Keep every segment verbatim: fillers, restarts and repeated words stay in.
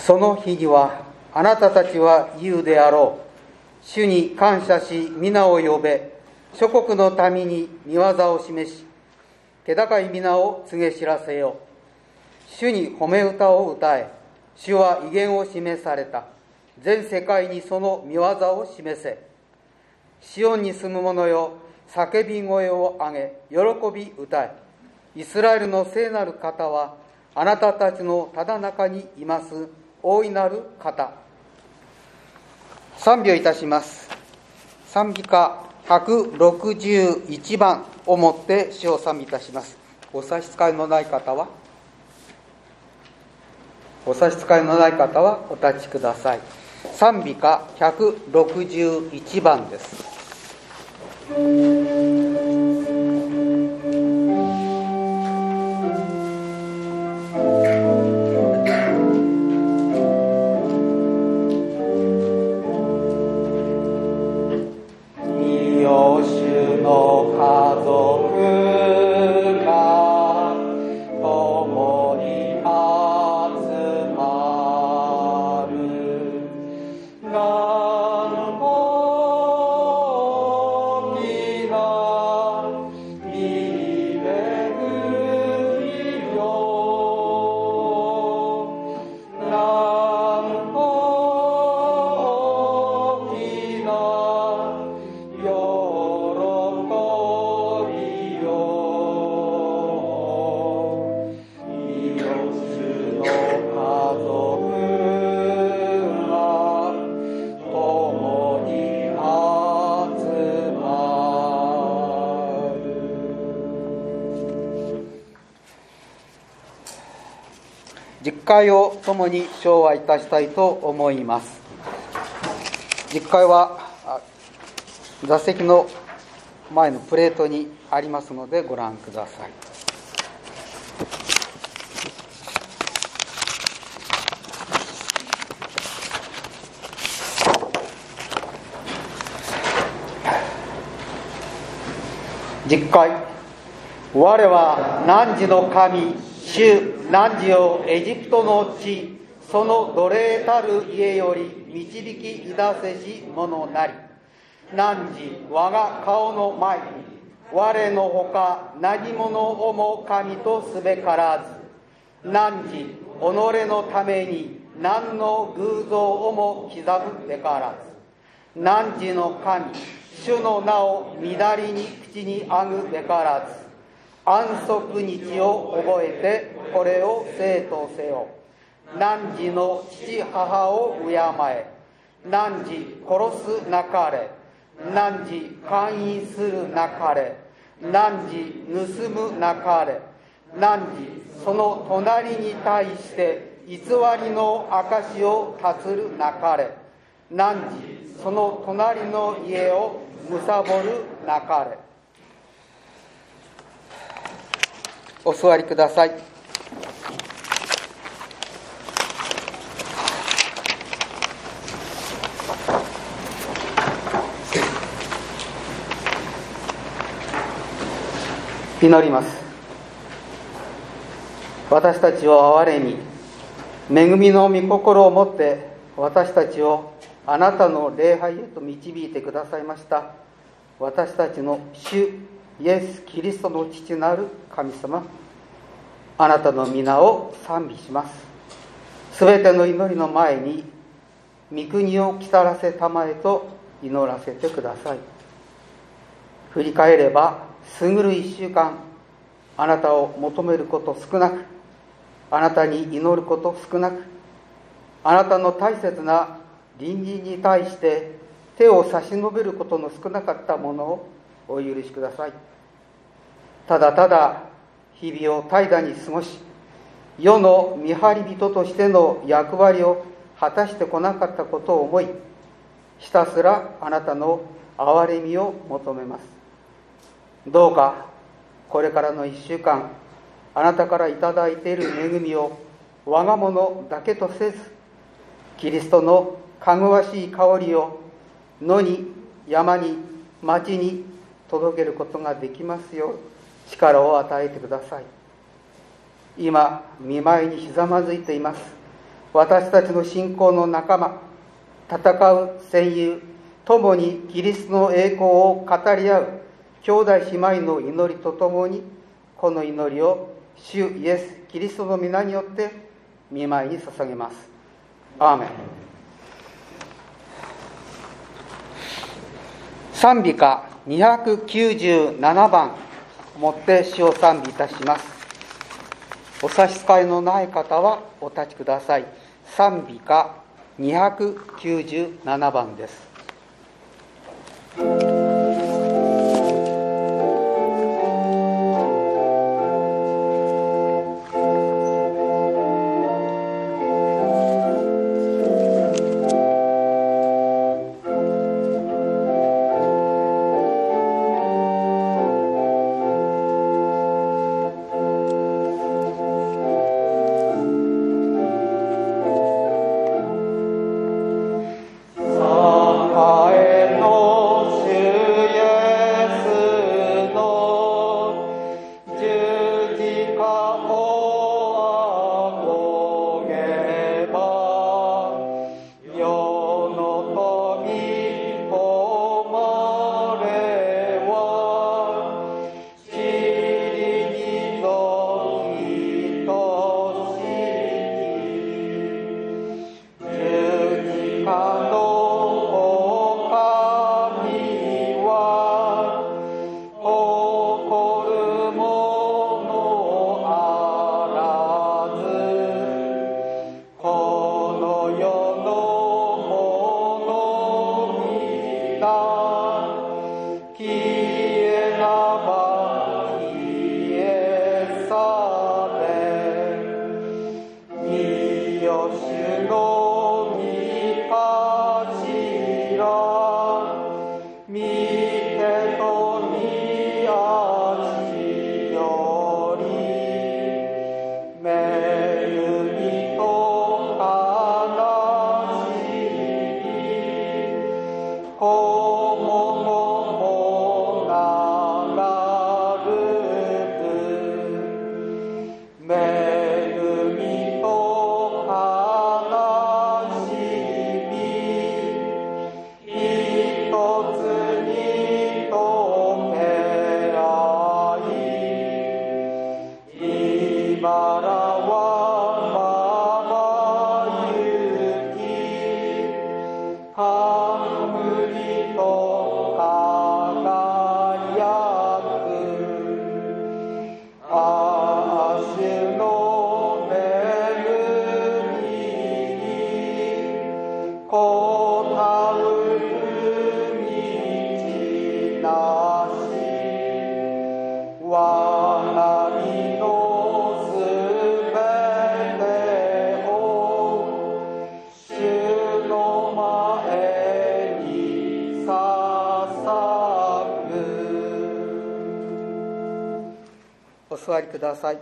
その日にはあなたたちは言うであろう。主に感謝し皆を呼べ。諸国の民に御業を示し、気高い皆を告げ知らせよ。主に褒め歌を歌え。主は威厳を示された。全世界にその御業を示せ。シオンに住む者よ、叫び声を上げ、喜び歌え。イスラエルの聖なる方は、あなたたちのただ中にいます大いなる方。賛美をいたします。賛美歌ひゃくろくじゅういちばんをもって詩を賛美いたします。お差し支えのない方はお差し支えのない方はお立ちください。賛美歌ひゃくろくじゅういちばんです。実会を共に唱和いたしたいと思います。実会は座席の前のプレートにありますのでご覧ください。実会。我は汝の神主汝よエジプトの地、その奴隷たる家より導きいだせし者なり。汝我が顔の前に我のほか何者をも神とすべからず。汝己のために何の偶像をも刻むべからず。汝の神主の名を乱りに口にあぐべからず。安息日を覚えてこれを聖とせよ。汝の父母を敬え。汝殺すなかれ。汝姦淫するなかれ。汝盗むなかれ。汝その隣に対して偽りの証を立つるなかれ。汝その隣の家を貪るなかれ。お座りください。祈ります。私たちを憐れみ、恵みの御心をもって私たちをあなたの礼拝へと導いてくださいました私たちの主イエス・キリストの父なる神様、あなたの皆を賛美します。すべての祈りの前に御国を来たらせたまえと祈らせてください。振り返れば過ぐる一週間、あなたを求めること少なく、あなたに祈ること少なく、あなたの大切な隣人に対して手を差し伸べることの少なかったものをお許しください。ただただ日々を怠惰に過ごし、世の見張り人としての役割を果たしてこなかったことを思い、ひたすらあなたの憐れみを求めます。どうかこれからの一週間、あなたからいただいている恵みを我が物だけとせず、キリストのかぐわしい香りを野に山に町に届けることができますよう力を与えてください。今見舞いにひざまずいています私たちの信仰の仲間、戦う戦友、共にキリストの栄光を語り合う兄弟姉妹の祈りとともに、この祈りを主イエス・キリストの皆によって御前に捧げます。アーメン。賛美歌にひゃくきゅうじゅうななばんをもって主を賛美いたします。お差し支えのない方はお立ちください。賛美歌にひゃくきゅうじゅうななばんです。お座りください。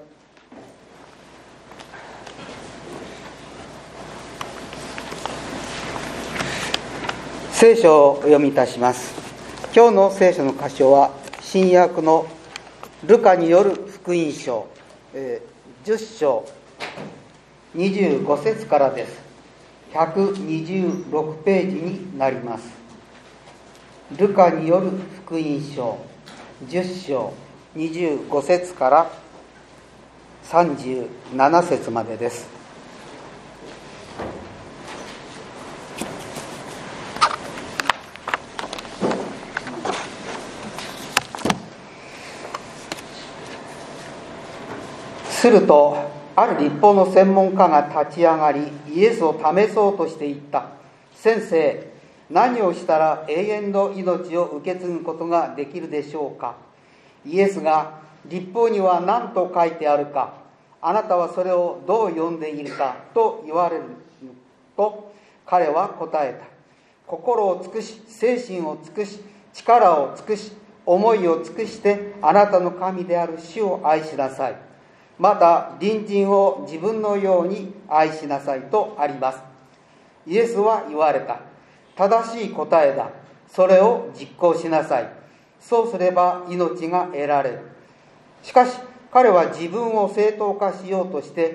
聖書をお読みいたします。今日の聖書の箇所は新約のルカによる福音書じゅっしょうにじゅうごせつからです。ひゃくにじゅうろくページになります。ルカによる福音書じゅっしょうにじゅうごせつからさんじゅうななせつまでです。するとある律法の専門家が立ち上がり、イエスを試そうとして言った。先生、何をしたら永遠の命を受け継ぐことができるでしょうか。イエスが、律法には何と書いてあるか、あなたはそれをどう読んでいるかと言われると、彼は答えた。心を尽くし、精神を尽くし、力を尽くし、思いを尽くしてあなたの神である主を愛しなさい。また隣人を自分のように愛しなさいとあります。イエスは言われた。正しい答えだ。それを実行しなさい。そうすれば命が得られる。しかし彼は自分を正当化しようとして、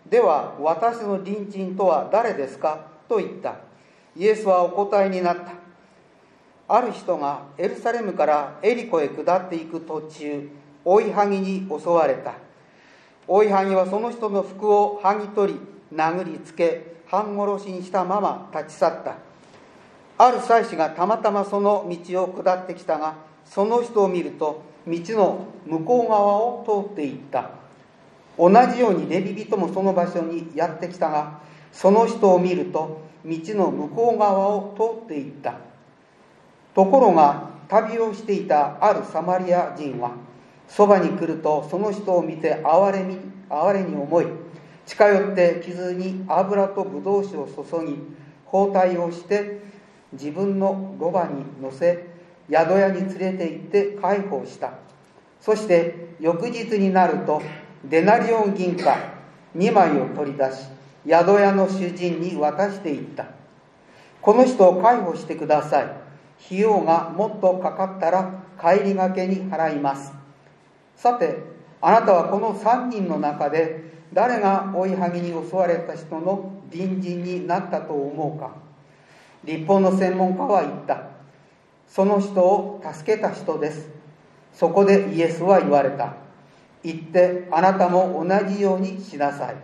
では私の隣人とは誰ですかと言った。イエスはお答えになった。ある人がエルサレムからエリコへ下っていく途中、追いはぎに襲われた。追いはぎはその人の服を剥ぎ取り、殴りつけ、半殺しにしたまま立ち去った。ある祭司がたまたまその道を下ってきたが、その人を見ると道の向こう側を通っていった。同じようにレビ人もその場所にやってきたが、その人を見ると道の向こう側を通っていった。ところが旅をしていたあるサマリア人はそばに来ると、その人を見て哀れみ哀れに思い、近寄って傷に油とブドウ酒を注ぎ、包帯をして自分のロバに乗せ、宿屋に連れて行って介抱した。そして翌日になるとデナリオン銀貨にまいを取り出し、宿屋の主人に渡していった。この人を介抱してください。費用がもっとかかったら帰りがけに払います。さて、あなたはこのさんにんの中で誰が追いはぎに襲われた人の隣人になったと思うか。律法の専門家は言った。その人を助けた人です。そこでイエスは言われた。行ってあなたも同じようにしなさい。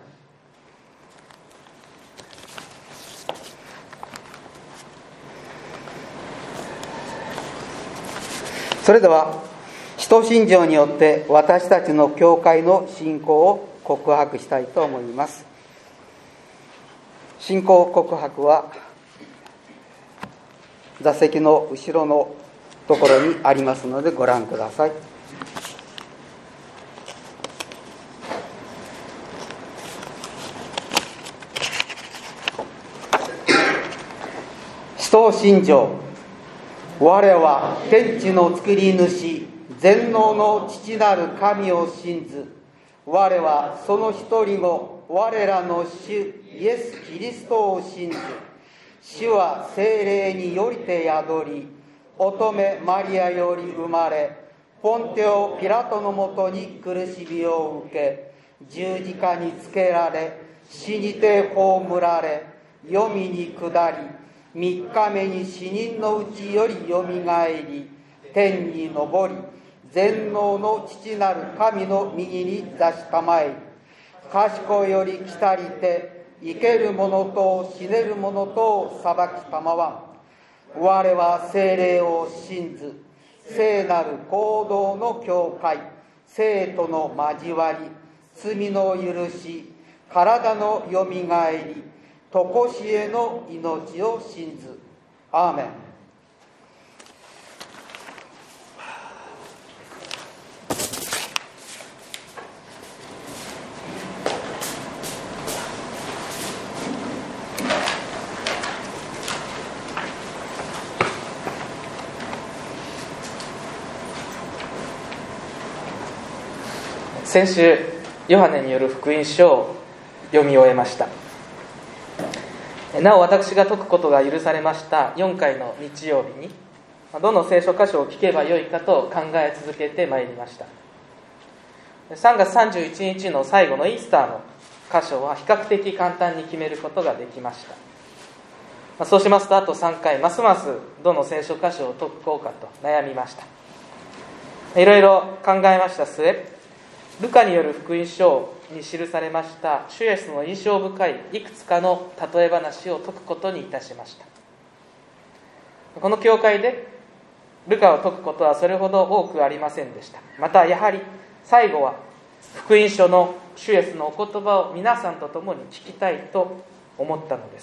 それでは使徒信条によって私たちの教会の信仰を告白したいと思います。信仰告白は座席の後ろのところにありますのでご覧ください。使徒信条。我は天地の作り主、全能の父なる神を信ず。我はその一人子、我らの主イエス・キリストを信ず。主は聖霊によりて宿り、乙女マリアより生まれ、ポンテオ・ピラトのもとに苦しみを受け、十字架につけられ、死にて葬られ、黄泉に下り、三日目に死人のうちよりよみがえり、天に昇り、全能の父なる神の右に座したまえり、賢より来たりて、生ける者と死ねる者とを裁きたまわん。我は聖霊を信ず、聖なる行動の教会、生との交わり、罪の許し、体のよみがえり、とこしえの命を信ず。アーメン。 先週ヨハネによる福音書を読み終えました。なお私が説くことが許されましたよんかいの日曜日にどの聖書箇所を聞けばよいかと考え続けてまいりました。さんがつさんじゅういちにちの最後のイースターの箇所は比較的簡単に決めることができました。そうしますとあとさんかいますますどの聖書箇所を解こうかと悩みました。いろいろ考えました末、ルカによる福音書に記されました主イエスの印象深いいくつかの例え話を解くことにいたしました。この教会でルカを解くことはそれほど多くありませんでした。またやはり最後は福音書の主イエスのお言葉を皆さんと共に聞きたいと思ったのです。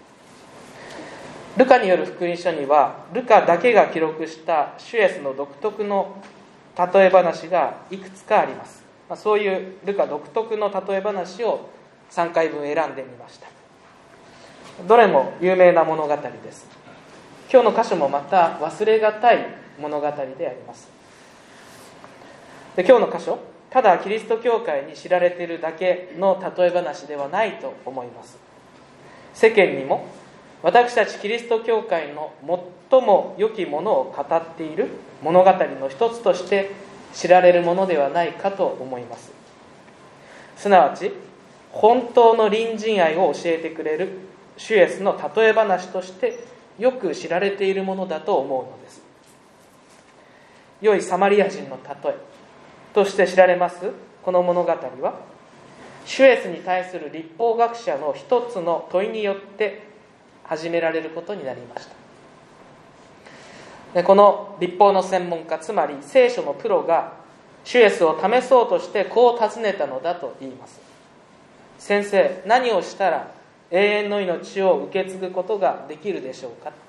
ルカによる福音書にはルカだけが記録した主イエスの独特の例え話がいくつかあります。そういうルカ独特の例え話をさんかいぶん選んでみました。どれも有名な物語です。今日の箇所もまた忘れがたい物語であります。で今日の箇所、ただキリスト教会に知られているだけの例え話ではないと思います。世間にも私たちキリスト教会の最も良きものを語っている物語の一つとして知られるものではないかと思います。すなわち本当の隣人愛を教えてくれる主イエスの例え話としてよく知られているものだと思うのです。良いサマリア人の例えとして知られますこの物語は、主イエスに対する律法学者の一つの問いによって始められることになりました。でこの律法の専門家、つまり聖書のプロが主イエスを試そうとしてこう尋ねたのだと言います。先生、何をしたら永遠の命を受け継ぐことができるでしょうか。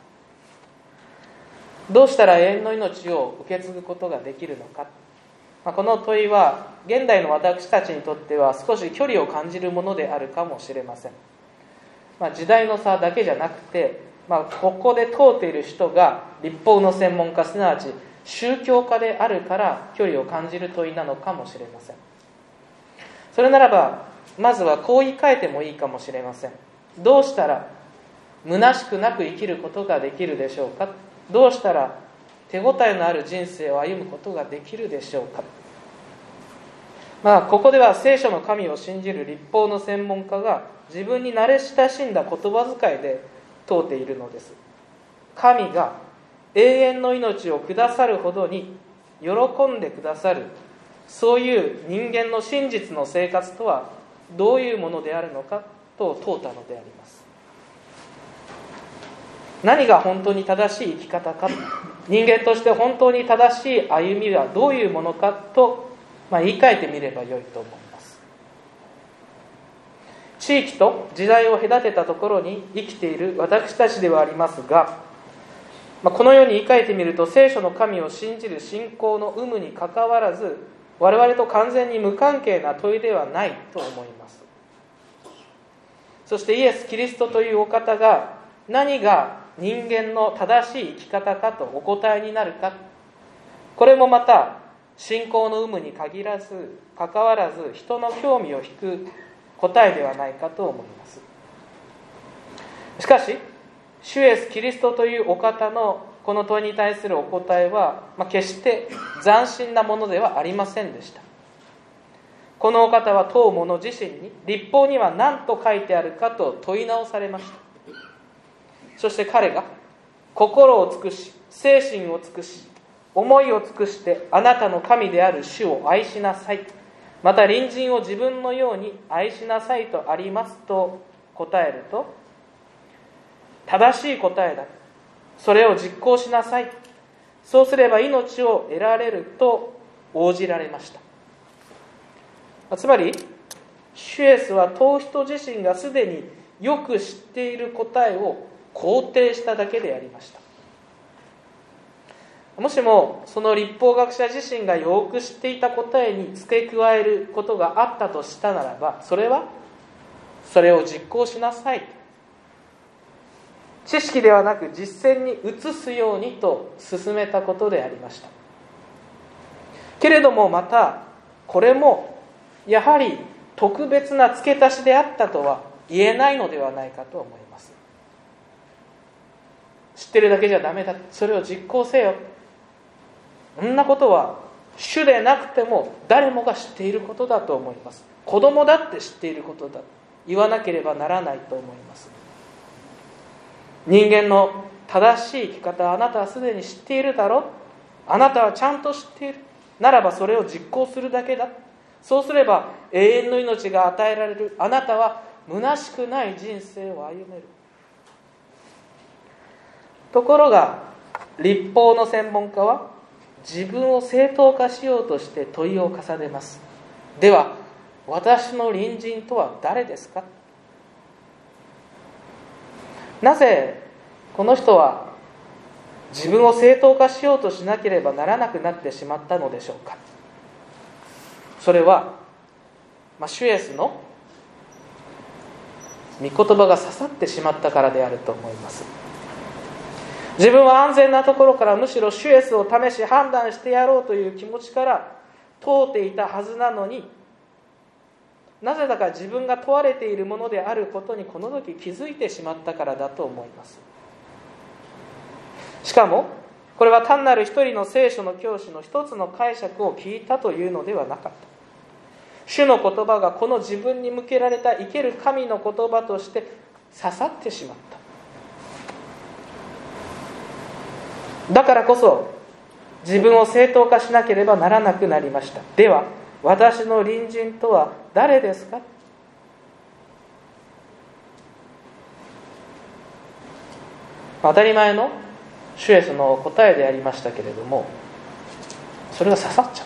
どうしたら永遠の命を受け継ぐことができるのか。まあ、この問いは現代の私たちにとっては少し距離を感じるものであるかもしれません。まあ、時代の差だけじゃなくて、まあ、ここで通っている人が律法の専門家、すなわち宗教家であるから距離を感じる問いなのかもしれません。それならばまずはこう言い換えてもいいかもしれません。どうしたら虚しくなく生きることができるでしょうか。どうしたら手応えのある人生を歩むことができるでしょうか。まあ、ここでは聖書の神を信じる律法の専門家が自分に慣れ親しんだ言葉遣いで問うているのです。神が永遠の命をくださるほどに喜んでくださる、そういう人間の真実の生活とはどういうものであるのかと問うたのであります。何が本当に正しい生き方か、人間として本当に正しい歩みはどういうものかと、まあ、言い換えてみればよいと思います。地域と時代を隔てたところに生きている私たちではありますが、まあ、このように言い換えてみると、聖書の神を信じる信仰の有無にかかわらず我々と完全に無関係な問いではないと思います。そしてイエス・キリストというお方が何が人間の正しい生き方かとお答えになるか、これもまた信仰の有無に限らずかかわらず人の興味を引く答えではないかと思います。しかし主イエス・キリストというお方のこの問いに対するお答えは、まあ、決して斬新なものではありませんでした。このお方は問う者自身に律法には何と書いてあるかと問い直されました。そして彼が心を尽くし、精神を尽くし、思いを尽くしてあなたの神である主を愛しなさい、また隣人を自分のように愛しなさいとありますと答えると、正しい答えだ、それを実行しなさい、そうすれば命を得られると応じられました。つまり主イエスは問う人自身がすでによく知っている答えを肯定しただけでありました。もしもその律法学者自身がよく知っていた答えに付け加えることがあったとしたならば、それはそれを実行しなさい、知識ではなく実践に移すようにと勧めたことでありました。けれどもまたこれもやはり特別な付け足しであったとは言えないのではないかと思います。知ってるだけじゃダメだ、それを実行せよ、そんなことは主でなくても誰もが知っていることだと思います。子供だって知っていることだ、言わなければならないと思います。人間の正しい生き方、あなたはすでに知っているだろう、あなたはちゃんと知っているならばそれを実行するだけだ、そうすれば永遠の命が与えられる、あなたは虚しくない人生を歩める。ところが律法の専門家は自分を正当化しようとして問いを重ねます。では私の隣人とは誰ですか。なぜこの人は自分を正当化しようとしなければならなくなってしまったのでしょうか。それは、まあ、主イエスの御言葉が刺さってしまったからであると思います。自分は安全なところからむしろ主イエスを試し判断してやろうという気持ちから問うていたはずなのに、なぜだか自分が問われているものであることにこの時気づいてしまったからだと思います。しかもこれは単なる一人の聖書の教師の一つの解釈を聞いたというのではなかった。 主の言葉がこの自分に向けられた生ける神の言葉として刺さってしまった。だからこそ自分を正当化しなければならなくなりました。では私の隣人とは誰ですか？当たり前の主イエスの答えでありましたけれども、それが刺さっちゃった。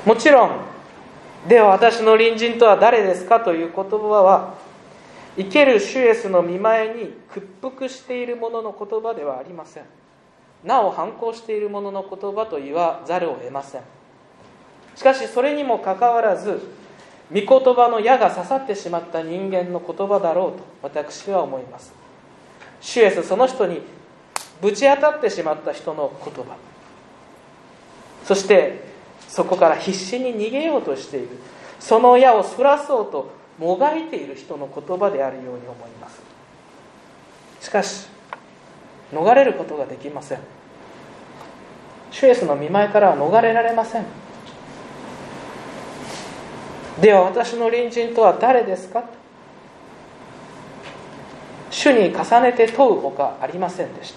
もちろん、では私の隣人とは誰ですかという言葉は、生ける主イエスの御前に屈服している者の言葉ではありません。なお反抗している者の言葉と言わざるを得ません。しかしそれにもかかわらず、御言葉の矢が刺さってしまった人間の言葉だろうと私は思います。主イエスその人にぶち当たってしまった人の言葉、そしてそこから必死に逃げようとしている、その矢をそらそうともがいている人の言葉であるように思います。しかし逃れることができません。主イエスの御前からは逃れられません。では私の隣人とは誰ですか？主に重ねて問うほかありませんでした。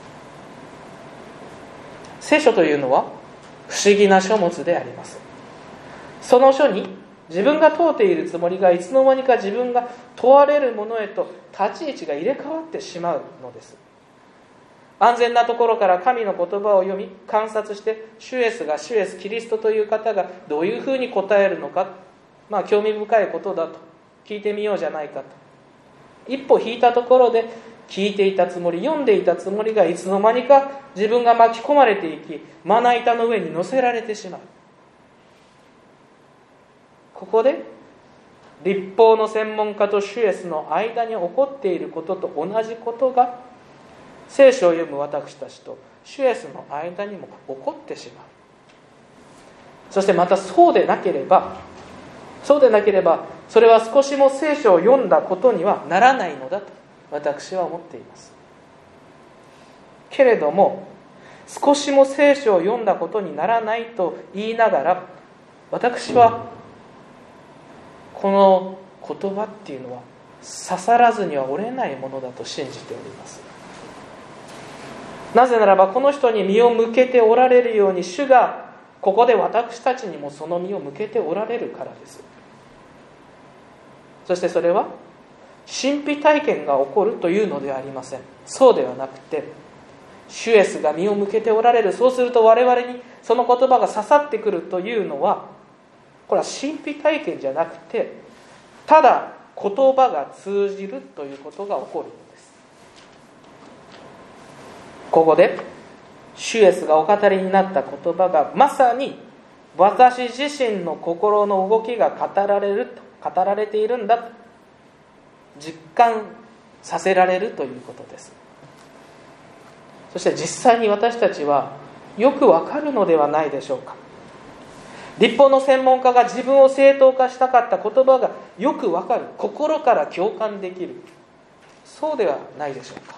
聖書というのは不思議な書物であります。その書に自分が問うているつもりがいつの間にか自分が問われるものへと立ち位置が入れ替わってしまうのです。安全なところから神の言葉を読み観察して、主イエスが主イエスキリストという方がどういうふうに答えるのか、まあ興味深いことだと聞いてみようじゃないかと、一歩引いたところで聞いていたつもり、読んでいたつもりがいつの間にか自分が巻き込まれていき、まな板の上に乗せられてしまう。ここで律法の専門家と主イエスの間に起こっていることと同じことが聖書を読む私たちと主イエスの間にも起こってしまう。そしてまたそうでなければそうでなければそれは少しも聖書を読んだことにはならないのだと私は思っています。けれども少しも聖書を読んだことにならないと言いながら、私はこの言葉っていうのは刺さらずには折れないものだと信じております。なぜならばこの人に身を向けておられるように主がここで私たちにもその身を向けておられるからです。そしてそれは神秘体験が起こるというのではありません。そうではなくて、主イエスが身を向けておられる、そうすると我々にその言葉が刺さってくるというのは、これは神秘体験じゃなくて、ただ言葉が通じるということが起こるのです。ここで主イエスがお語りになった言葉がまさに私自身の心の動きが語られると語られているんだと実感させられるということです。そして実際に私たちはよくわかるのではないでしょうか。律法の専門家が自分を正当化したかった言葉がよくわかる、心から共感できる、そうではないでしょうか。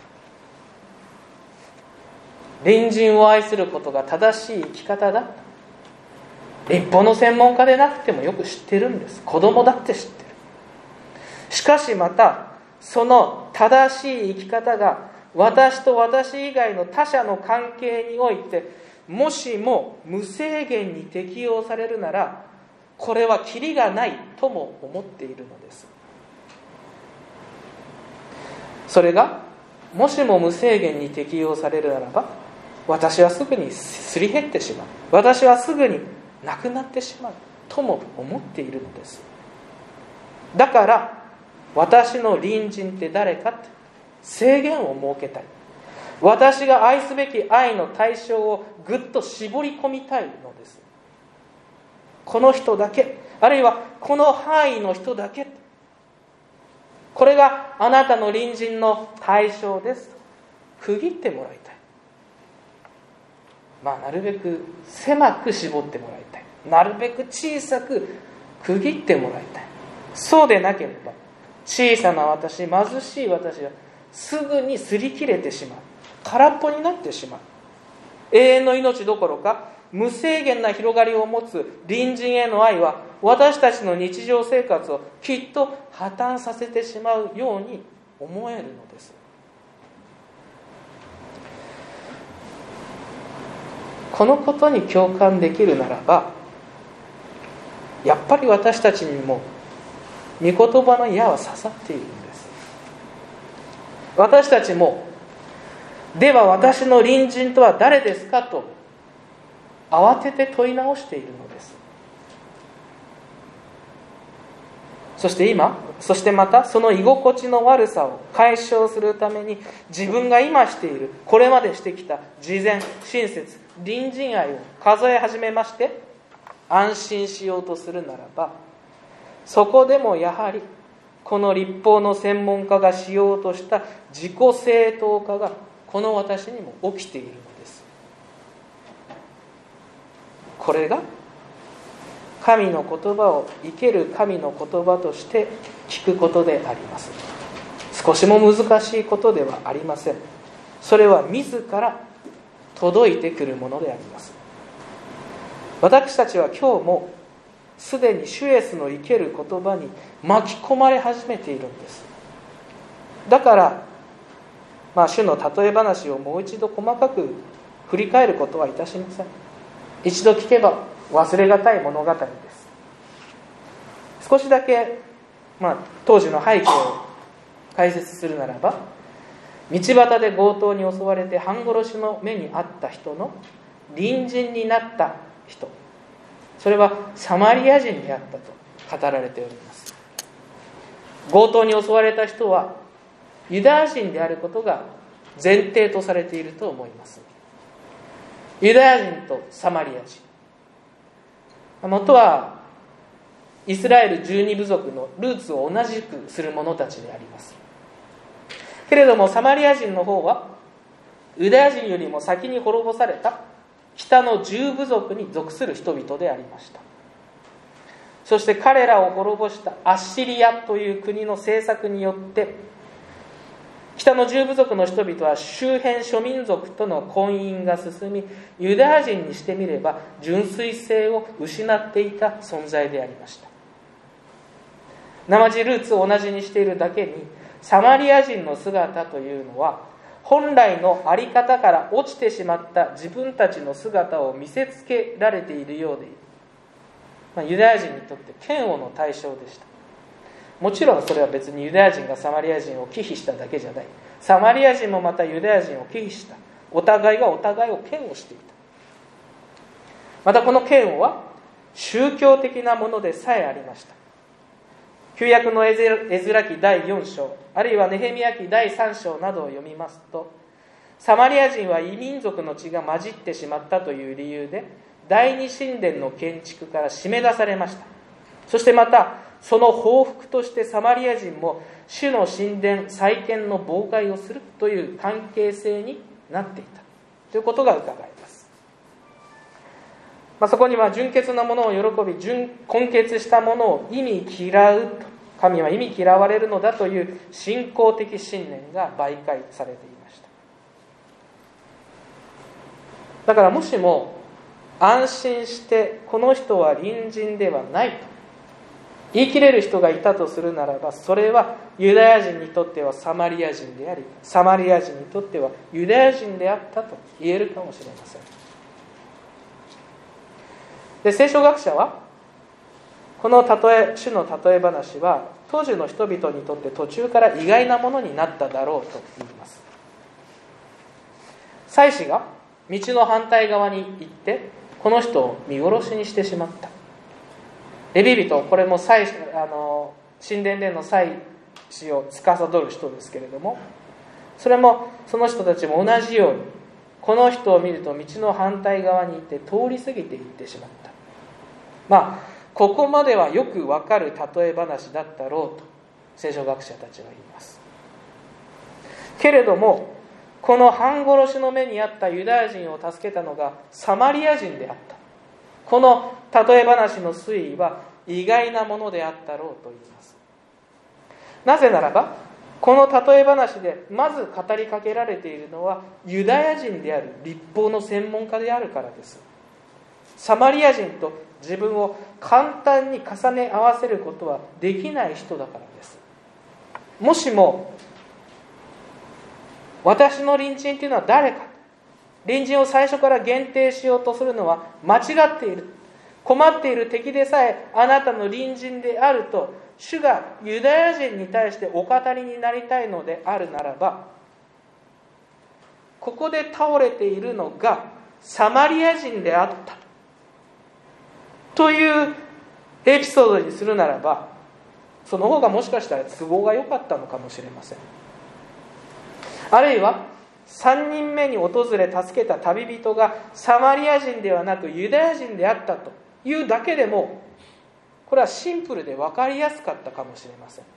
隣人を愛することが正しい生き方だ、律法の専門家でなくてもよく知ってるんです。子供だって知ってる。しかしまたその正しい生き方が私と私以外の他者の関係においてもしも無制限に適用されるなら、これはキリがないとも思っているのです。それがもしも無制限に適用されるならば、私はすぐにすり減ってしまう、私はすぐになくなってしまうとも思っているのです。だから私の隣人って誰かって制限を設けたい。私が愛すべき愛の対象をぐっと絞り込みたいのです。この人だけ、あるいはこの範囲の人だけ、これがあなたの隣人の対象ですと区切ってもらいたい。まあなるべく狭く絞ってもらいたい、なるべく小さく区切ってもらいたい。そうでなければ小さな私、貧しい私はすぐに擦り切れてしまう、空っぽになってしまう。永遠の命どころか無制限な広がりを持つ隣人への愛は私たちの日常生活をきっと破綻させてしまうように思えるのです。このことに共感できるならば、やっぱり私たちにも御言葉の矢は刺さっているんです。私たちも、では私の隣人とは誰ですかと慌てて問い直しているのです。そして今、そしてまたその居心地の悪さを解消するために、自分が今している、これまでしてきた慈善、親切、隣人愛を数え始めまして安心しようとするならば、そこでもやはりこの律法の専門家がしようとした自己正当化がこの私にも起きているのです。これが神の言葉を生ける神の言葉として聞くことであります。少しも難しいことではありません。それは自ら届いてくるものであります。私たちは今日もすでに主イエスの生ける言葉に巻き込まれ始めているんです。だから、まあ、主の例え話をもう一度細かく振り返ることはいたしません。一度聞けば忘れがたい物語です。少しだけ、まあ、当時の背景を解説するならば、道端で強盗に襲われて半殺しの目に遭った人の隣人になった人、それはサマリア人であったと語られております。強盗に襲われた人はユダヤ人であることが前提とされていると思います。ユダヤ人とサマリア人、元はイスラエル十二部族のルーツを同じくする者たちであります。けれどもサマリア人の方はユダヤ人よりも先に滅ぼされた北の十部族に属する人々でありました。そして彼らを滅ぼしたアッシリアという国の政策によって北の十部族の人々は周辺諸民族との婚姻が進み、ユダヤ人にしてみれば純粋性を失っていた存在でありました。生地ルーツを同じにしているだけに、サマリア人の姿というのは本来の在り方から落ちてしまった自分たちの姿を見せつけられているようでいる、まあ、ユダヤ人にとって嫌悪の対象でした。もちろんそれは別にユダヤ人がサマリア人を忌避しただけじゃない。サマリア人もまたユダヤ人を忌避した。お互いがお互いを嫌悪していた。またこの嫌悪は宗教的なものでさえありました。旧約のエズラ記だいよん章、あるいはネヘミヤ記だいさん章などを読みますと、サマリア人は異民族の血が混じってしまったという理由で第二神殿の建築から締め出されました。そしてまたその報復としてサマリア人も主の神殿再建の妨害をするという関係性になっていたということが伺えます。まあ、そこには純潔なものを喜び、純根血したものを意味嫌うと、神は意味嫌われるのだという信仰的信念が媒介されていました。だからもしも安心してこの人は隣人ではないと言い切れる人がいたとするならば、それはユダヤ人にとってはサマリア人であり、サマリア人にとってはユダヤ人であったと言えるかもしれません。で、聖書学者はこの例え、主の例え話は当時の人々にとって途中から意外なものになっただろうと言います。祭司が道の反対側に行ってこの人を見殺しにしてしまった。レビ人、これも祭あの神殿での祭司を司る人ですけれども、それもその人たちも同じようにこの人を見ると道の反対側に行って通り過ぎていってしまった。まあここまではよくわかる例え話だったろうと聖書学者たちは言います。けれどもこの半殺しの目にあったユダヤ人を助けたのがサマリア人であった。この例え話の推移は意外なものであったろうと言います。なぜならばこの例え話でまず語りかけられているのはユダヤ人である律法の専門家であるからです。 サマリア人と自分を簡単に重ね合わせることはできない人だからです。もしも私の隣人というのは誰か、隣人を最初から限定しようとするのは間違っている。困っている敵でさえあなたの隣人であると主がユダヤ人に対してお語りになりたいのであるならば、ここで倒れているのがサマリア人であったというエピソードにするならば、その方がもしかしたら都合が良かったのかもしれません。あるいはさんにんめに訪れ助けた旅人がサマリア人ではなくユダヤ人であったというだけでも、これはシンプルで分かりやすかったかもしれません。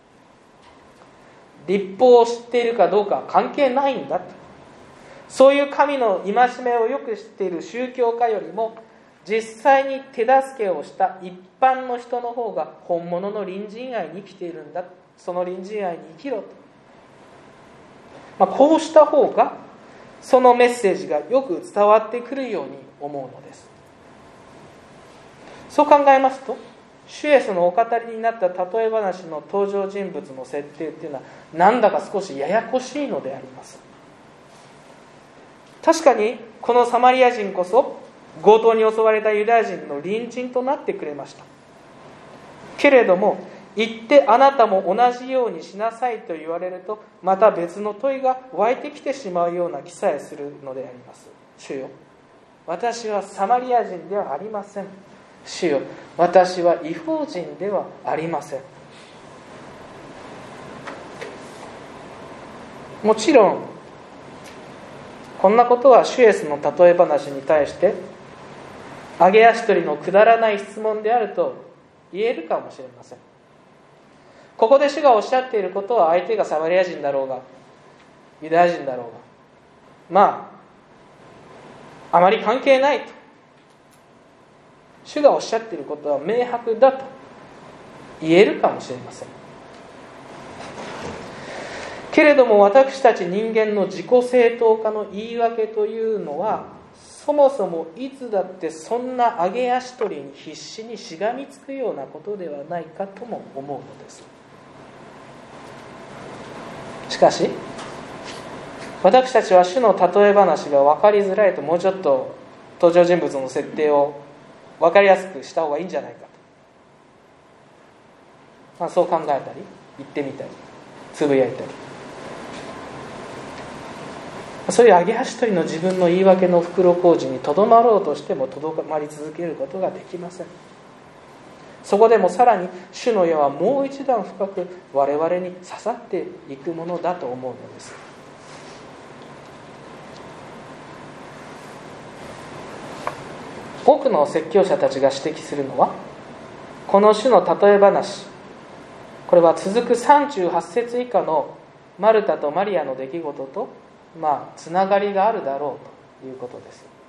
律法を知っているかどうかは関係ないんだと。そういう神の戒めをよく知っている宗教家よりも、実際に手助けをした一般の人の方が本物の隣人愛に生きているんだ。その隣人愛に生きろと、まあ、こうした方がそのメッセージがよく伝わってくるように思うのです。そう考えますと、主イエスのお語りになった例え話の登場人物の設定っていうのはなんだか少しややこしいのであります。確かにこのサマリア人こそ強盗に襲われたユダヤ人の隣人となってくれました。けれども、行ってあなたも同じようにしなさいと言われると、また別の問いが湧いてきてしまうような気さえするのであります。主よ、私はサマリア人ではありません。主よ、私は異邦人ではありません。もちろんこんなことは主イエスの例え話に対して揚げ足取りのくだらない質問であると言えるかもしれません。ここで主がおっしゃっていることは、相手がサマリア人だろうがユダヤ人だろうが、まああまり関係ないと、主がおっしゃっていることは明白だと言えるかもしれません。けれども私たち人間の自己正当化の言い訳というのは、そもそもいつだってそんな揚げ足取りに必死にしがみつくようなことではないかとも思うのです。しかし私たちは主の例え話が分かりづらいと、もうちょっと登場人物の設定を分かりやすくした方がいいんじゃないかと、まあ、そう考えたり言ってみたりつぶやいたり、そういう揚げ足取りの自分の言い訳の袋小路にとどまろうとしてもとどまり続けることができません。そこでもさらに主の矢はもう一段深く我々に刺さっていくものだと思うのです。多くの説教者たちが指摘するのは、この主の例え話、これは続くさんじゅうはち節以下のマルタとマリアの出来事とまあつながりがあるだろうということです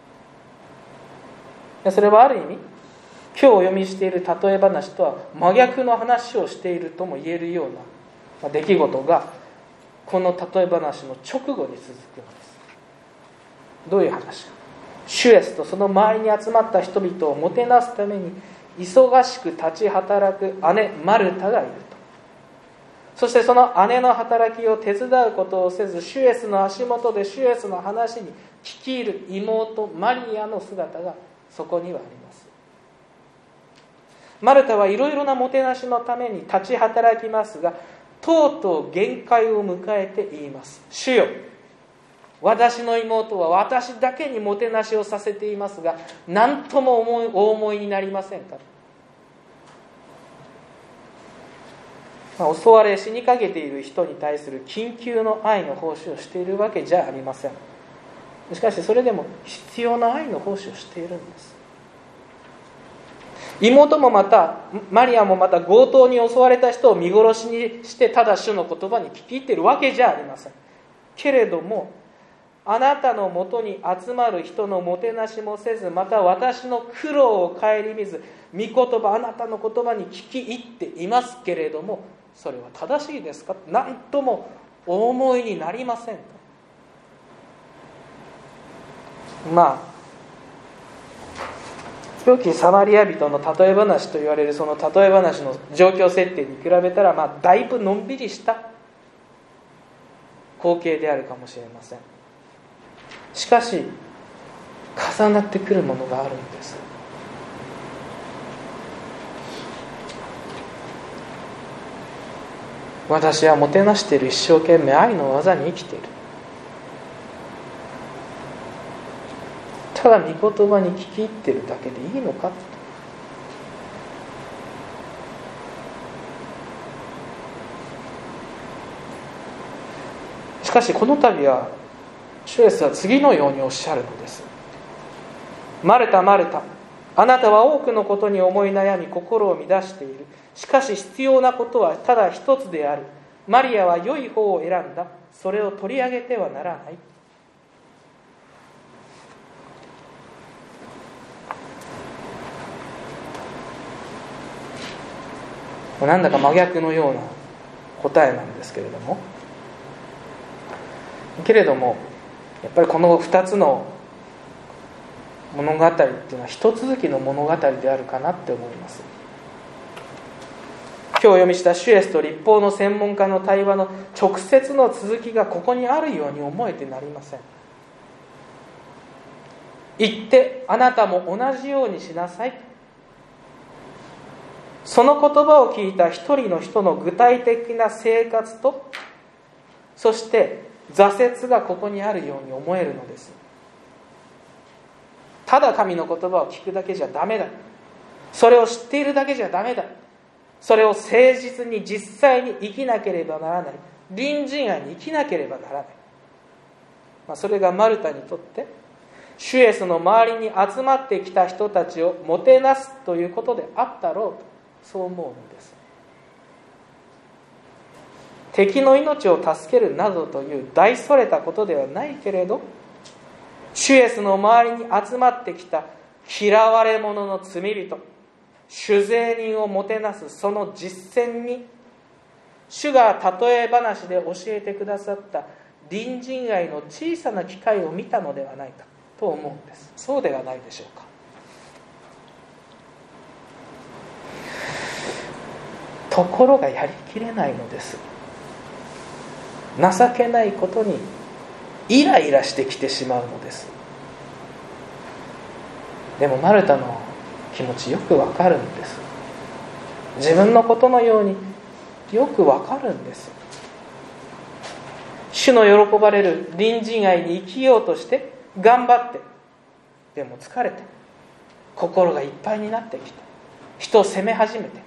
。それはある意味今日お読みしている例え話とは真逆の話をしているとも言えるような出来事がこの例え話の直後に続くのです。どういう話か。主イエスとその周りに集まった人々をもてなすために忙しく立ち働く姉マルタがいると。そしてその姉の働きを手伝うことをせず、主イエスの足元で主イエスの話に聞き入る妹マリアの姿がそこにはあります。マルタはいろいろなもてなしのために立ち働きますが、とうとう限界を迎えて言います。主よ、私の妹は私だけにもてなしをさせていますが、何とも思いお思いになりませんか。まあ、襲われ死にかけている人に対する緊急の愛の奉仕をしているわけじゃありません。しかしそれでも必要な愛の奉仕をしているんです。妹もまたマリアもまた強盗に襲われた人を見殺しにしてただ主の言葉に聞き入っているわけじゃありません。けれどもあなたのもとに集まる人のもてなしもせず、また私の苦労を顧みず、御言葉あなたの言葉に聞き入っていますけれども、それは正しいですか。何ともお思いになりませんか。まあ良きサマリア人の例え話と言われるその例え話の状況設定に比べたら、まあ、だいぶのんびりした光景であるかもしれません。しかし重なってくるものがあるんです。私はもてなしている、一生懸命愛の技に生きている。ただ御言葉に聞き入っているだけでいいのか。しかしこの度は主イエスは次のようにおっしゃるのです。マルタ、マルタ、あなたは多くのことに思い悩み心を乱している。しかし必要なことはただ一つである。マリアは良い方を選んだ。それを取り上げてはならない。なんだか真逆のような答えなんですけれども、けれどもやっぱりこのふたつの物語っていうのは一続きの物語であるかなって思います。今日お読みした主イエスと律法の専門家の対話の直接の続きがここにあるように思えてなりません。言ってあなたも同じようにしなさい。その言葉を聞いた一人の人の具体的な生活と、そして挫折がここにあるように思えるのです。ただ神の言葉を聞くだけじゃダメだ。それを知っているだけじゃダメだ。それを誠実に実際に生きなければならない。隣人愛に生きなければならない。まあ、それがマルタにとって主イエスの周りに集まってきた人たちをもてなすということであったろうと、そう思うのです。敵の命を助けるなどという大それたことではないけれど、主イエスの周りに集まってきた嫌われ者の罪人、酒税人をもてなすその実践に、主が例え話で教えてくださった隣人愛の小さな機会を見たのではないかと思うんです。そうではないでしょうか。ところがやりきれないのです。情けないことにイライラしてきてしまうのです。でもマルタの気持ちよくわかるんです。自分のことのようによくわかるんです。主の喜ばれる隣人愛に生きようとして頑張って、でも疲れて心がいっぱいになってきて、人を責め始めて、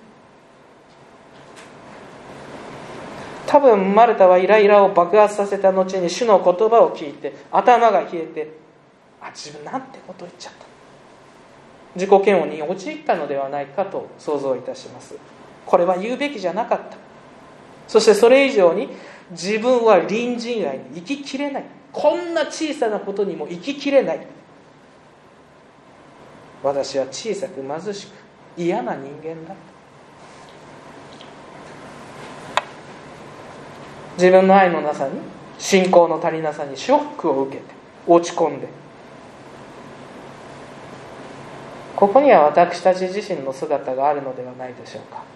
多分マルタはイライラを爆発させた後に主の言葉を聞いて頭が冷えて、あ、自分なんてこと言っちゃった、自己嫌悪に陥ったのではないかと想像いたします。これは言うべきじゃなかった。そしてそれ以上に自分は隣人愛に生ききれない、こんな小さなことにも生ききれない、私は小さく貧しく嫌な人間だ。自分の愛のなさに、信仰の足りなさにショックを受けて落ち込んで、ここには私たち自身の姿があるのではないでしょうか。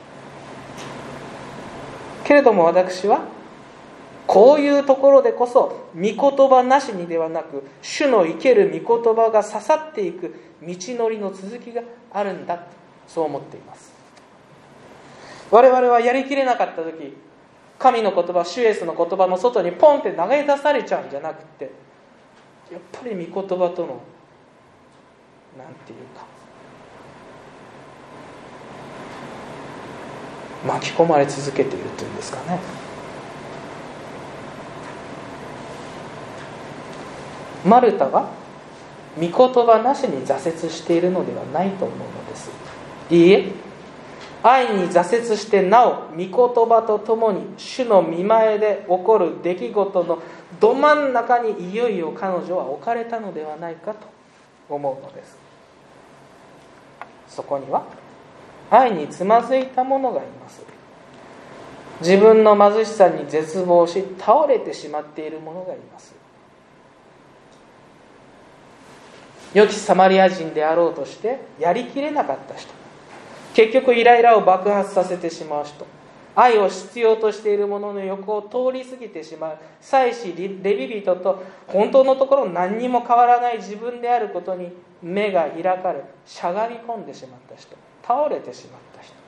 けれども私はこういうところでこそ御言葉なしにではなく、主の生ける御言葉が刺さっていく道のりの続きがあるんだ、そう思っています。我々はやりきれなかった時、神の言葉、主イエスの言葉の外にポンって投げ出されちゃうんじゃなくて、やっぱり御言葉とのなんていうか巻き込まれ続けているというんですかね。マルタは御言葉なしに挫折しているのではないと思うのです。いいえ、愛に挫折してなお御言葉とともに主の御前で起こる出来事のど真ん中にいよいよ彼女は置かれたのではないかと思うのです。そこには愛につまずいた者がいます。自分の貧しさに絶望し倒れてしまっている者がいます。 良きサマリア人であろうとしてやりきれなかった人、結局イライラを爆発させてしまう人、愛を必要としている者の横を通り過ぎてしまう祭司レビ人と、本当のところ何にも変わらない自分であることに目が開かれ、しゃがみ込んでしまった人、倒れてしまった人。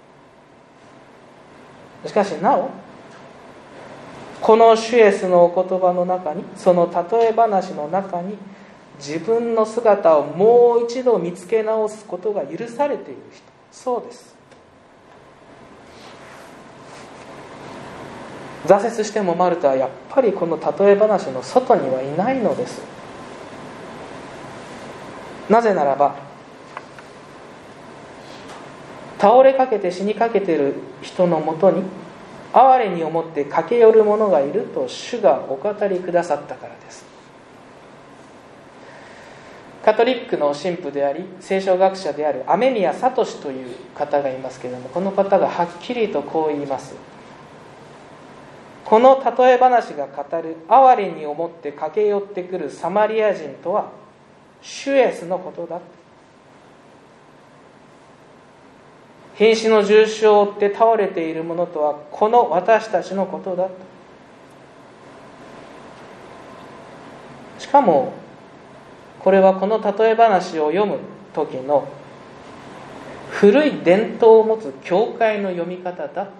しかしなおこの主イエスのお言葉の中に、その例え話の中に、自分の姿をもう一度見つけ直すことが許されている人、そうです。挫折してもマルタはやっぱりこの例え話の外にはいないのです。なぜならば、倒れかけて死にかけている人のもとに哀れに思って駆け寄る者がいると主がお語りくださったからです。カトリックの神父であり聖書学者である雨宮聡という方がいますけれども、この方がはっきりとこう言います。この例え話が語る哀れに思って駆け寄ってくるサマリア人とは主イエスのことだ。瀕死の重傷を負って倒れているものとはこの私たちのことだ。しかもこれはこの例え話を読む時の古い伝統を持つ教会の読み方だというのです。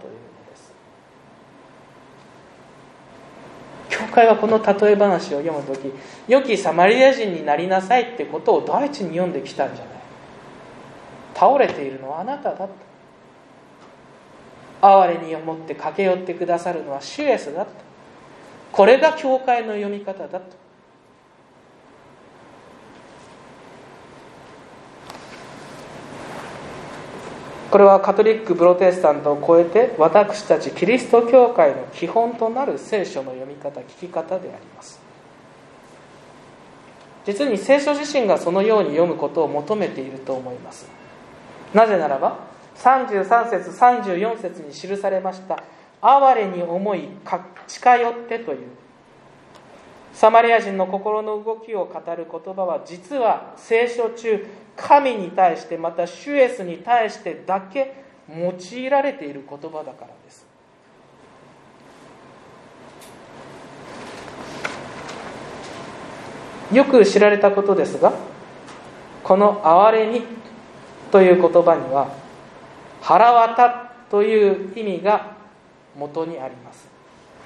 教会はこの例え話を読む時、良きサマリア人になりなさいってことを第一に読んできたんじゃない。倒れているのはあなただと、哀れに思って駆け寄ってくださるのは主イエスだと、これが教会の読み方だと。これはカトリック・プロテスタントを超えて私たちキリスト教会の基本となる聖書の読み方、聞き方であります。実に聖書自身がそのように読むことを求めていると思います。なぜならばさんじゅうさん節さんじゅうよん節に記されました哀れに思い近寄ってというサマリア人の心の動きを語る言葉は、実は聖書中神に対してまた主イエスに対してだけ用いられている言葉だからです。よく知られたことですが、この哀れみという言葉には腹渡という意味が元にあります。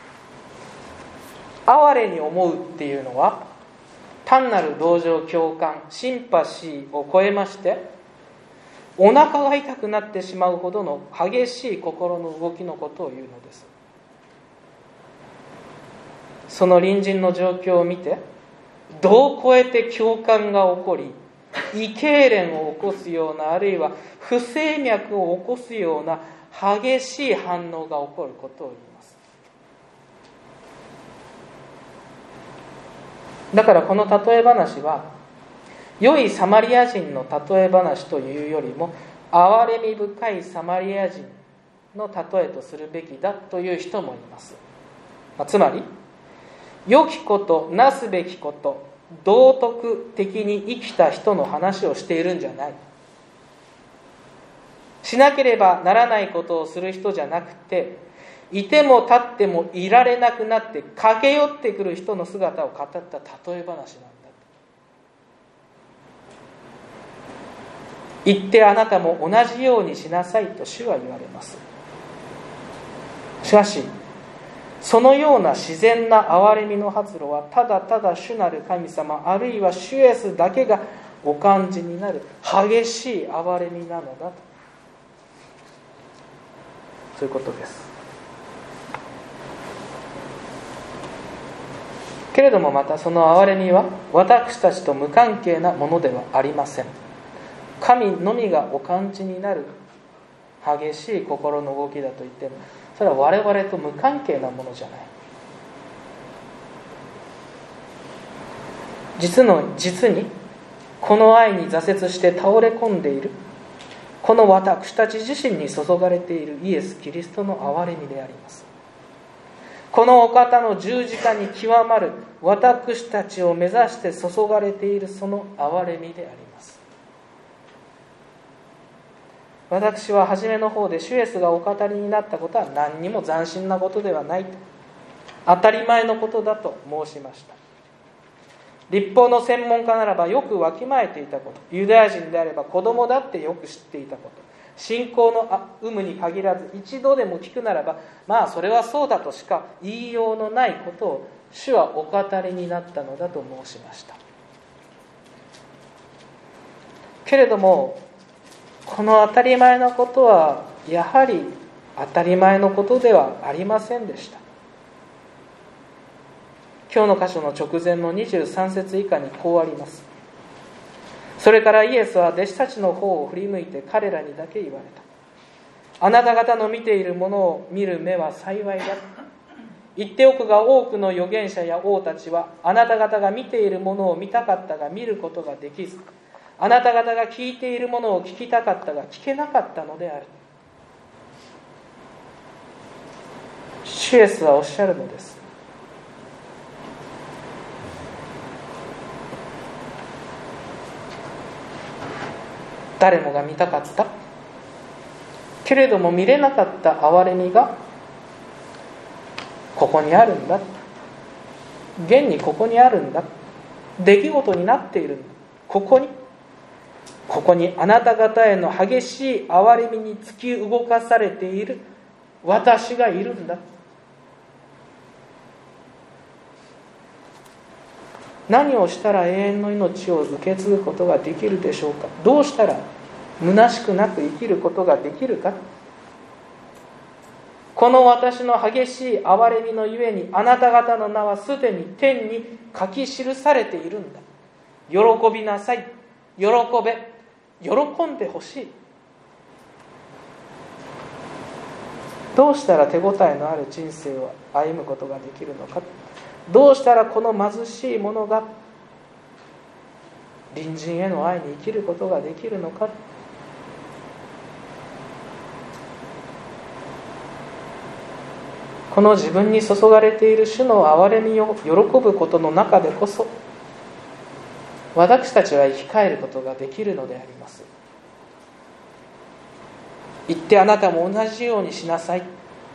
哀れに思うっていうのは単なる同情共感シンパシーを超えまして、お腹が痛くなってしまうほどの激しい心の動きのことを言うのです。その隣人の状況を見て度を超えて共感が起こり、胃痙攣を起こすような、あるいは不整脈を起こすような激しい反応が起こることを言います。だからこの例え話は良いサマリア人の例え話というよりも憐れみ深いサマリア人の例えとするべきだという人もいます。まあ、つまり良きことなすべきこと道徳的に生きた人の話をしているんじゃない。しなければならないことをする人じゃなくて、いても立ってもいられなくなって駆け寄ってくる人の姿を語った例え話なんだ。言ってあなたも同じようにしなさいと主は言われます。しかしそのような自然な憐れみの発露はただただ主なる神様、あるいは主イエスだけがお感じになる激しい憐れみなのだと、そういうことです。けれどもまたその憐れみは私たちと無関係なものではありません。神のみがお感じになる激しい心の動きだと言っても、それは我々と無関係なものじゃない。実の実にこの愛に挫折して倒れ込んでいるこの私たち自身に注がれているイエス・キリストの憐れみであります。 このお方の十字架に極まる私たちを目指して注がれているその憐れみであります。私は初めの方で主イエスがお語りになったことは何にも斬新なことではないと、当たり前のことだと申しました。律法の専門家ならばよくわきまえていたこと、ユダヤ人であれば子供だってよく知っていたこと、信仰の有無に限らず一度でも聞くならば、まあそれはそうだとしか言いようのないことを主はお語りになったのだと申しました。けれどもこの当たり前のことはやはり当たり前のことではありませんでした。今日の箇所の直前のにじゅうさん節以下にこうあります。それからイエスは弟子たちの方を振り向いて彼らにだけ言われた。あなた方の見ているものを見る目は幸いだ。言っておくが、多くの預言者や王たちはあなた方が見ているものを見たかったが見ることができず、あなた方が聞いているものを聞きたかったが聞けなかったのである。主イエスはおっしゃるのです。誰もが見たかったけれども見れなかった憐れみがここにあるんだ。現にここにあるんだ。出来事になっているんだ。ここにここにあなた方への激しい憐れみに突き動かされている私がいるんだ。何をしたら永遠の命を受け継ぐことができるでしょうか。どうしたら虚しくなく生きることができるか。この私の激しい憐れみのゆえにあなた方の名はすでに天に書き記されているんだ。喜びなさい。喜べ。喜んでほしい。どうしたら手応えのある人生を歩むことができるのか。どうしたらこの貧しい者が隣人への愛に生きることができるのか。この自分に注がれている主の憐れみを喜ぶことの中でこそ私たちは生き返ることができるのであります。言ってあなたも同じようにしなさい。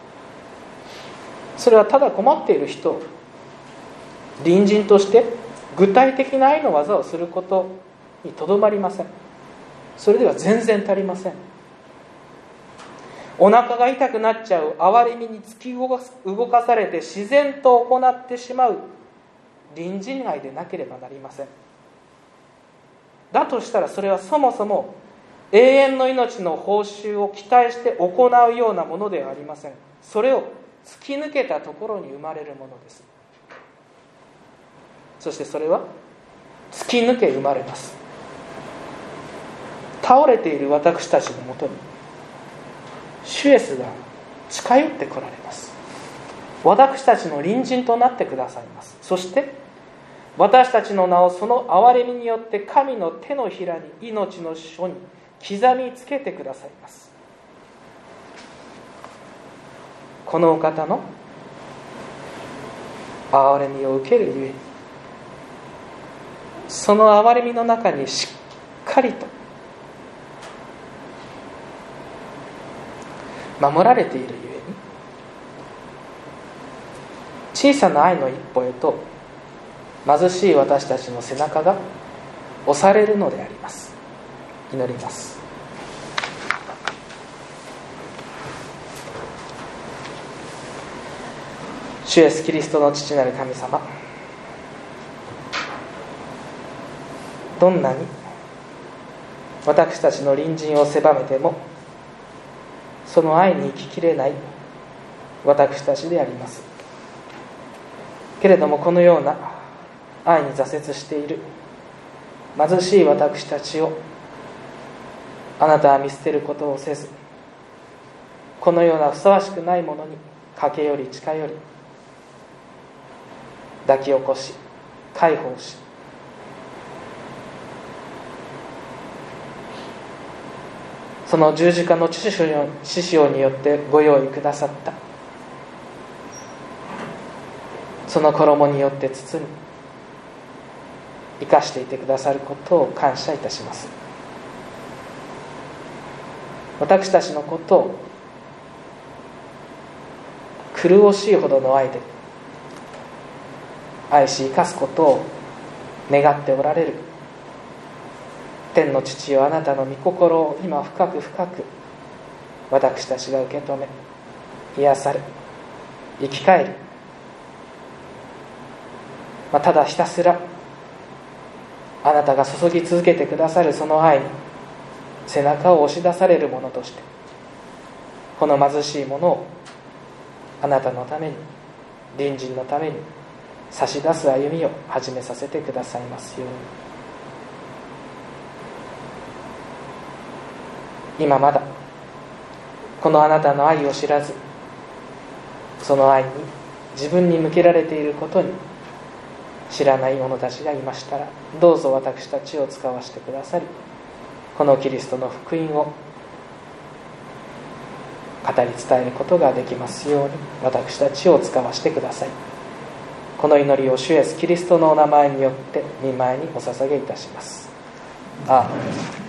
それはただ困っている人を隣人として具体的な愛の技をすることにとどまりません。それでは全然足りません。お腹が痛くなっちゃう憐れみに突き動かされて自然と行ってしまう隣人愛でなければなりません。だとしたらそれはそもそも永遠の命の報酬を期待して行うようなものではありません。それを突き抜けたところに生まれるものです。そしてそれは突き抜け生まれます。倒れている私たちのもとに主イエスが近寄ってこられます。私たちの隣人となってくださいます。そして私たちの名をその憐れみによって神の手のひらに命の書に刻みつけてくださいます。このお方の憐れみを受けるゆえにその憐れみの中にしっかりと守られているゆえに小さな愛の一歩へと貧しい私たちの背中が押されるのであります。祈ります。主イエスキリストの父なる神様、どんなに私たちの隣人を狭めてもその愛に生ききれない私たちであります。けれどもこのような愛に挫折している貧しい私たちをあなたは見捨てることをせず、このようなふさわしくないものに駆け寄り近寄り抱き起こし解放し、その十字架の師匠によってご用意くださったその衣によって包み生かしていてくださることを感謝いたします。私たちのことを狂おしいほどの愛で愛し生かすことを願っておられる天の父よ、あなたの御心を今深く深く私たちが受け止め癒され生き返る、まあ、ただひたすらあなたが注ぎ続けてくださるその愛に背中を押し出されるものとして、この貧しいものをあなたのために隣人のために差し出す歩みを始めさせてくださいますように。今まだこのあなたの愛を知らず、その愛に自分に向けられていることに知らない者たちがいましたら、どうぞ私たちを使わせてくださり、このキリストの福音を語り伝えることができますように私たちを使わせてください。この祈りを主イエスキリストのお名前によって御前にお捧げいたします。アーメン。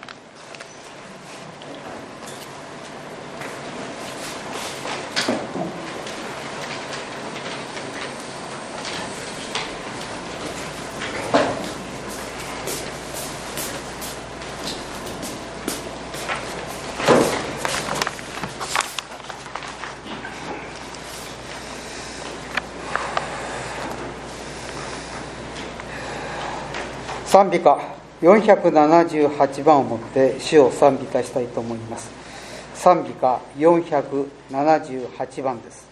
賛美歌よんひゃくななじゅうはちばんをもって主を賛美いたしたいと思います。賛美歌よんひゃくななじゅうはちばんです。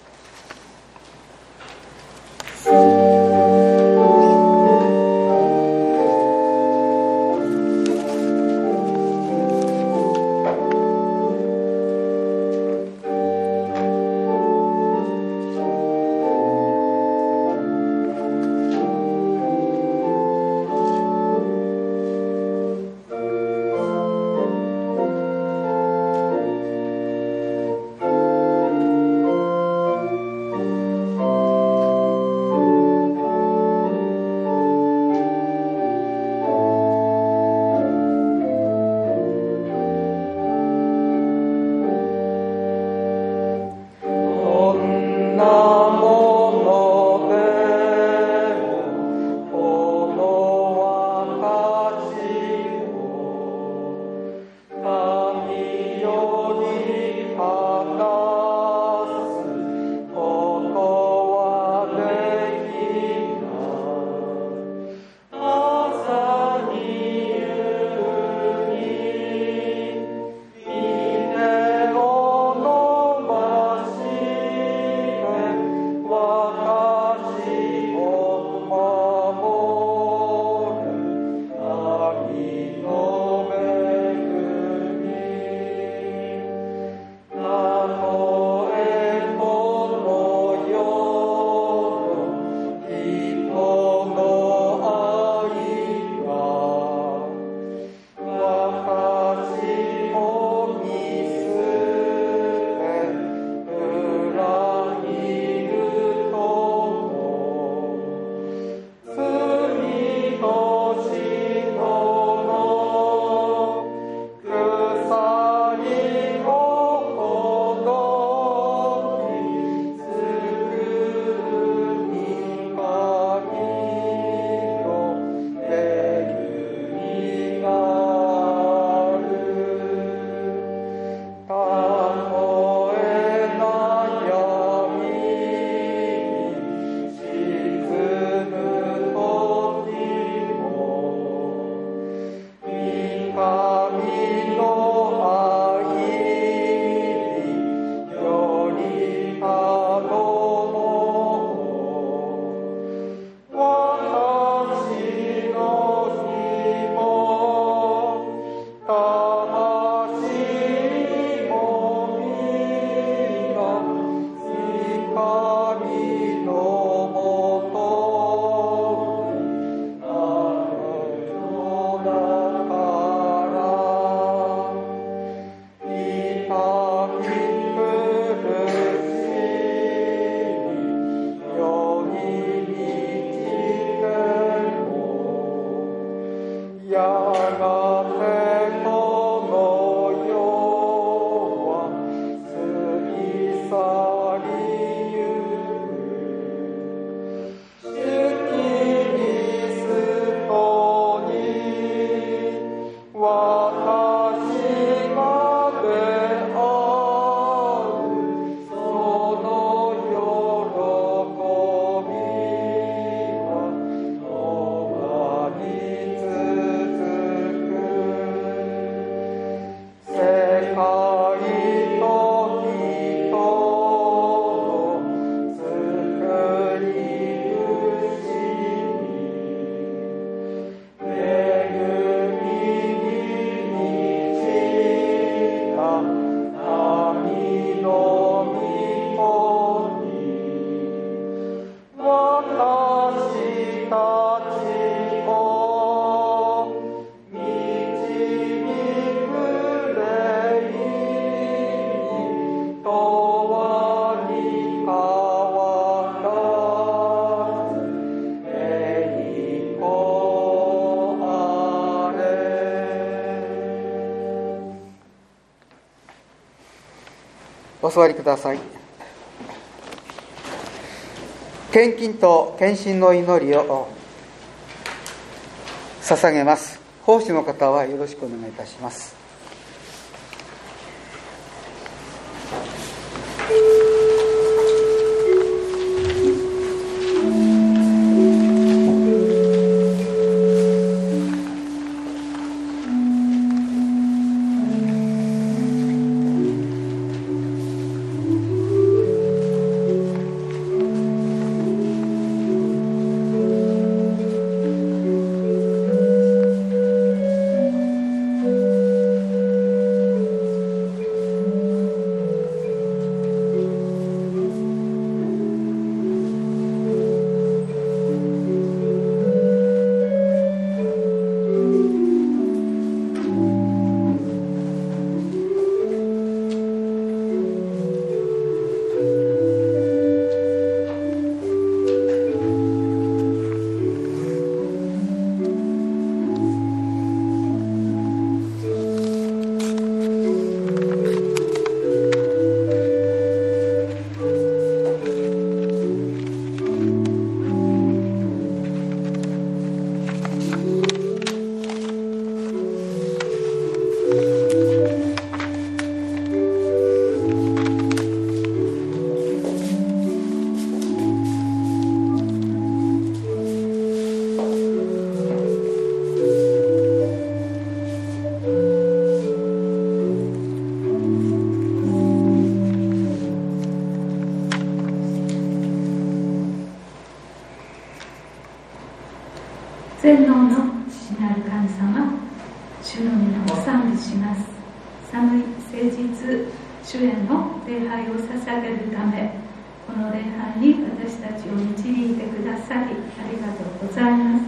お座りください。献金と献身の祈りを捧げます。奉仕の方はよろしくお願いいたします。 全能の父なる神様、主の皆を賛美します。寒い誠実主への礼拝を捧げるため、この礼拝に私たちを導いてくださりありがとうございます。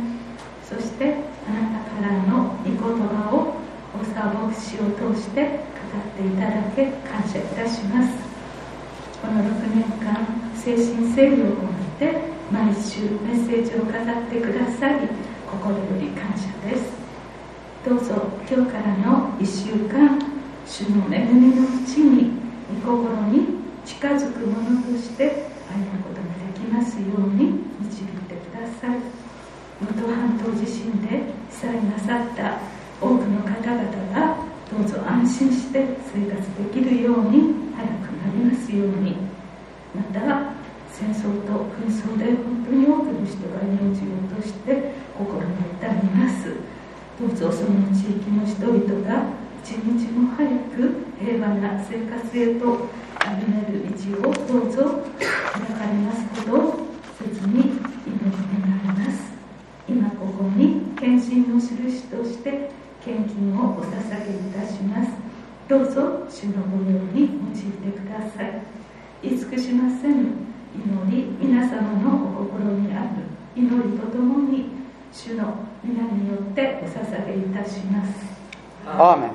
そしてあなたからの御言葉を大沢牧師を通して語っていただけ感謝いたします。このろくねんかん誠心誠意を持って毎週メッセージを語ってくださり心より感謝です。どうぞ今日からのいっしゅうかん、主の恵みのうちに御心に近づくものとして歩むことができますように導いてください。能登半島地震で被災なさった多くの方々がどうぞ安心して生活できるように早くなりますように、また戦争と紛争で本当に多くの人が命を落として心が痛みます。どうぞその地域の人々が一日も早く平和な生活へと歩める道をどうぞ開かれますことを切に祈り願います。今ここに献身の印として献金をお捧げいたします。どうぞ主の御用に用いてください。慈しませぬ祈り、皆様のお心にある祈りとともに主の皆によってお捧げいたします。 アーメン。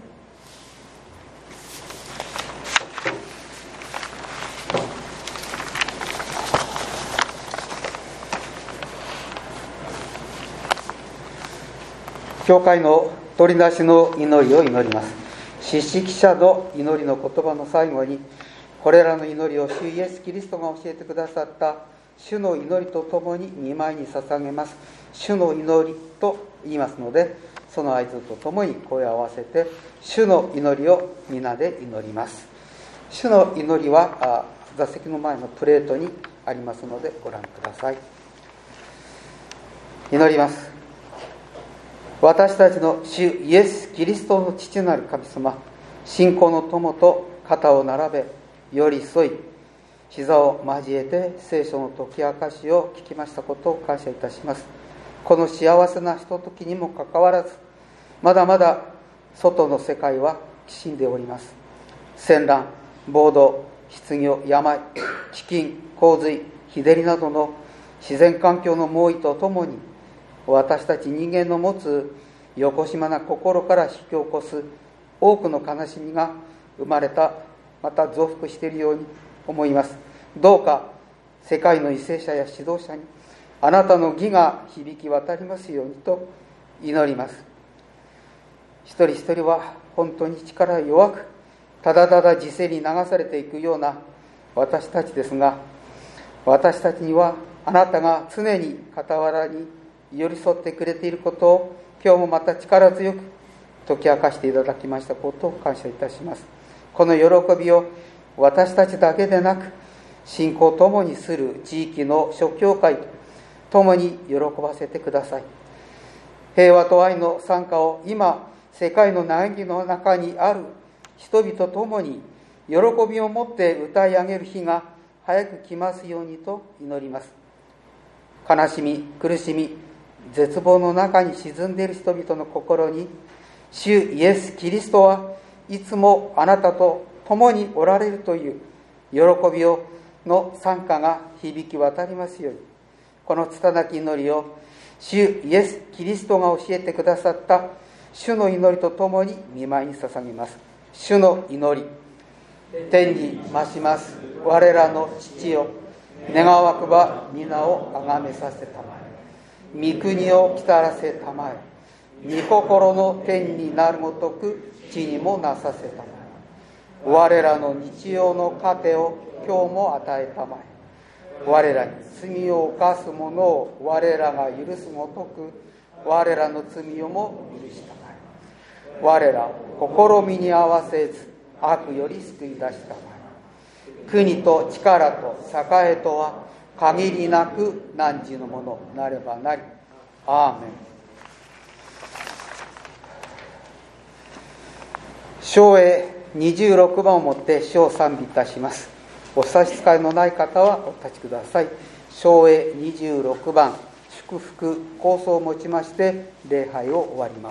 教会の取り出しの祈りを祈ります。司式者の祈りの言葉の最後に、これらの祈りを主イエス・キリストが教えてくださった主の祈りとともににまいに捧げます。主の祈りと言いますので、その合図とともに声を合わせて主の祈りを皆で祈ります。主の祈りは座席の前のプレートにありますのでご覧ください。祈ります。私たちの主イエス・キリストの父なる神様、信仰の友と肩を並べ寄り添い膝を交えて聖書の解き明かしを聞きましたことを感謝いたします。この幸せなひとときにもかかわらず、まだまだ外の世界はきしんでおります。戦乱、暴動、失業、病、飢饉、洪水、日照りなどの自然環境の猛威とともに、私たち人間の持つよこしまな心から引き起こす多くの悲しみが生まれた、また増幅しているように思います。どうか世界の為政者や指導者にあなたの義が響き渡りますようにと祈ります。一人一人は本当に力弱くただただ時世に流されていくような私たちですが、私たちにはあなたが常に傍らに寄り添ってくれていることを今日もまた力強く解き明かしていただきましたことを感謝いたします。この喜びを私たちだけでなく、信仰を共にする地域の諸教会と共に喜ばせてください。平和と愛の賛歌を今世界の悩みの中にある人々と共に喜びを持って歌い上げる日が早く来ますようにと祈ります。悲しみ、苦しみ、絶望の中に沈んでいる人々の心に、主イエス・キリストはいつもあなたと共におられるという喜びをの賛歌が響き渡りますように、この拙き祈りを主イエス・キリストが教えてくださった主の祈りとともに御前に捧げます。主の祈り。天に増します我らの父よ、願わくば皆をあがめさせたまえ。御国を来たらせたまえ。御心の天になるごとく地にもなさせたまえ。我らの日曜の糧を今日も与えたまえ。我らに罪を犯す者を我らが許すごとく我らの罪をも許したまえ。我ら試みに合わせず悪より救い出したまえ。国と力と栄えとは限りなく汝のものなればなり。アーメン。唱詠にじゅうろくばんをもって主を賛美いたします。お差し支えのない方はお立ちください。唱詠にじゅうろくばん、祝福構想をもちまして礼拝を終わります。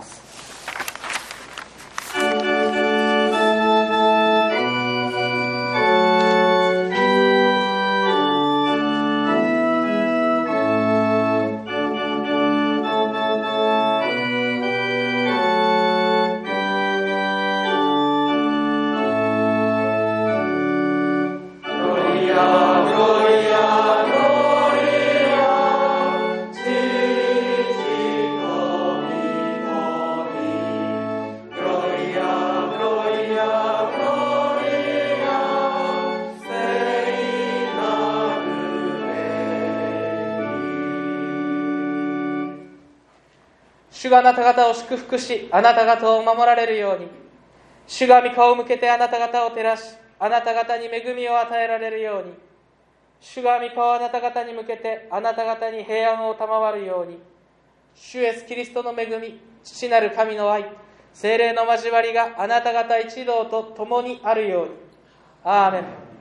主があなた方を祝福し、あなた方を守られるように。主が御顔を向けてあなた方を照らし、あなた方に恵みを与えられるように。主が御顔をあなた方に向けてあなた方に平安を賜るように。主イエスキリストの恵み、父なる神の愛、聖霊の交わりがあなた方一同と共にあるように。アーメン。